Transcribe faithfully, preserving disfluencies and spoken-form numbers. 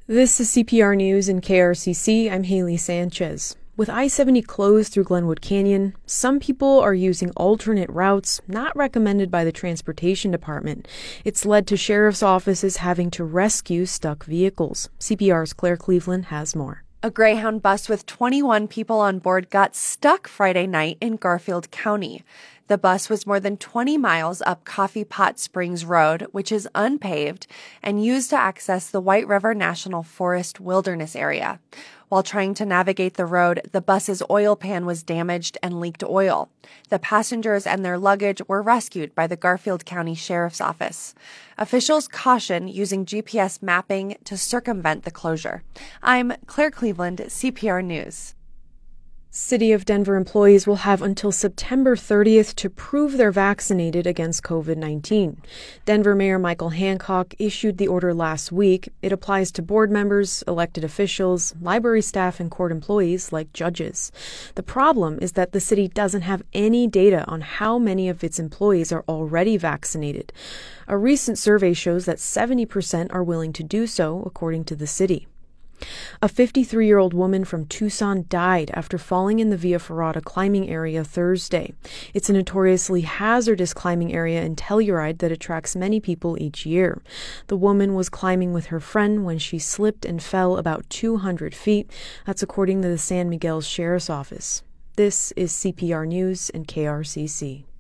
This is C P R News in K R C C. I'm Haley Sanchez. With I seventy closed through Glenwood Canyon, some people are using alternate routes not recommended by the Transportation Department. It's led to sheriff's offices having to rescue stuck vehicles. C P R's Claire Cleveland has more. A Greyhound bus with twenty-one people on board got stuck Friday night in Garfield County. The bus was more than twenty miles up Coffee Pot Springs Road, which is unpaved, and used to access the White River National Forest Wilderness area. While trying to navigate the road, the bus's oil pan was damaged and leaked oil. The passengers and their luggage were rescued by the Garfield County Sheriff's Office. Officials caution using G P S mapping to circumvent the closure. I'm Claire Cleveland, C P R News. City of Denver employees will have until September thirtieth to prove they're vaccinated against COVID nineteen. Denver Mayor Michael Hancock issued the order last week. It applies to board members, elected officials, library staff, and court employees like judges. The problem is that the city doesn't have any data on how many of its employees are already vaccinated. A recent survey shows that seventy percent are willing to do so, according to the city. A fifty-three-year-old woman from Tucson died after falling in the Via Ferrata climbing area Thursday. It's a notoriously hazardous climbing area in Telluride that attracts many people each year. The woman was climbing with her friend when she slipped and fell about two hundred feet. That's according to the San Miguel Sheriff's Office. This is C P R News and K R C C.